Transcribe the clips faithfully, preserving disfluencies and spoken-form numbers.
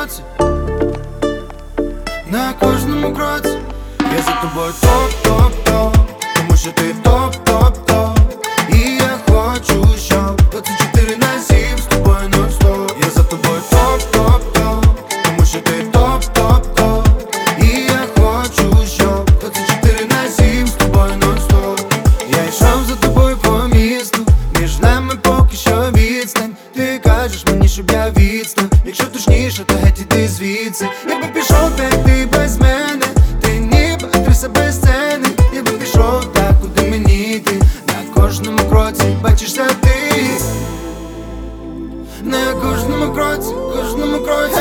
кроці, на кожному кроці. Я за тобою топ-топ-топ, тому що ти топ-топ-топ. І я хочу, щоб двадцять чотири на сім з тобою нон-стоп. Я за тобою топ-топ-топ, тому що ти топ-топ-топ. І я хочу, щоб двадцять чотири на сім з тобою нон-стоп. Я йшов за тобою по місту, між нами поки що відстань. Ти кажеш мені, щоб я відстав, якщо точніше, то геть іди звідси. Я би пішов, так ти без мене, ти ніби актриса без сцени. Я би пішов так, куди мені йти, на кожному кроці бачишся ти. На кожному кроці, кожному кроці,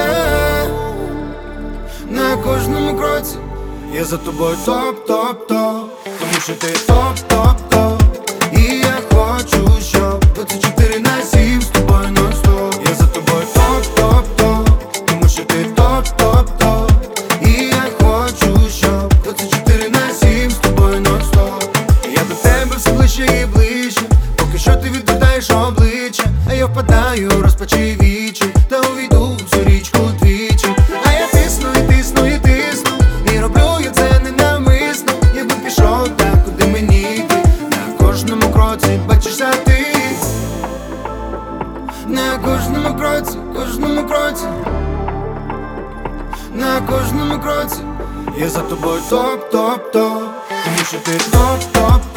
на кожному кроці. Я за тобою топ-топ-топ, тому що ти топ-топ-топ. І я хочу, щоб двадцять чотири на сім з тобою нон-стоп. Я за тобою топ-топ-топ, тому що ти топ-топ-топ. І я хочу, щоб двадцять чотири на сім з тобою нон-стоп. Я до тебе все ближче і ближче, поки що ти відвертаєш обличчя, а я впадаю в розпачі вічі, та увійду в цю річку двічі. А я тисну і тисну і тисну, і роблю я це ненавмисно. Я би пішов так, куди мені йти, на кожному кроці бачишся ти. На кожному кроці, кожному кроці, на кожному кроці. Я за тобою топ-топ-топ, тому що ти топ-топ.